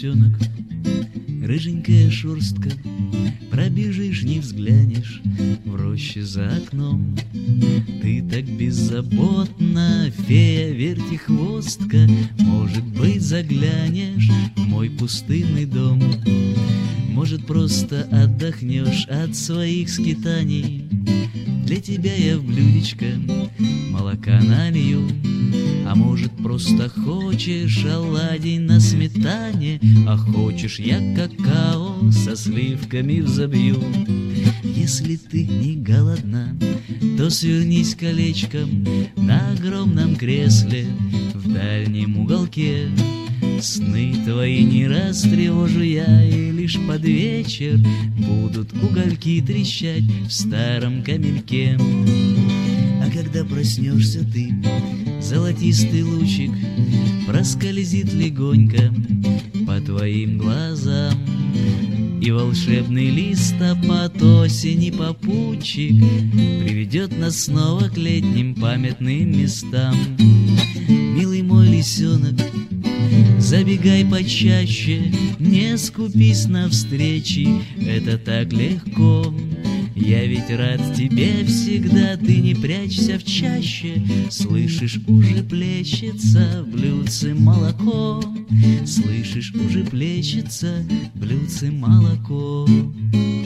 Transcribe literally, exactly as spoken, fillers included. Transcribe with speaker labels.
Speaker 1: лисенок, рыженькая шерстка, пробежишь, не взглянешь в роще за окном. Ты так беззаботна, фея вертихвостка, может быть, заглянешь в мой пустынный дом. Может, просто отдохнешь от своих скитаний. Для тебя я в блюдечко молока налью. А может, просто хочешь оладий на сметане, а хочешь, я какао со сливками взобью. Если ты не голодна, то свернись колечком на огромном кресле в дальнем уголке. Сны твои не растревожу я, и лишь под вечер будут угольки трещать в старом камельке. А когда проснешься ты, золотистый лучик проскользит легонько по твоим глазам, и волшебный листопад осени попутчик приведет нас снова к летним памятным местам. Милый мой лисенок, забегай почаще, не скупись на встречи, это так легко. Я ведь рад тебе всегда, ты не прячься в чаще. Слышишь, уже плещется в блюдце молоко. Слышишь, уже плещется в блюдце молоко.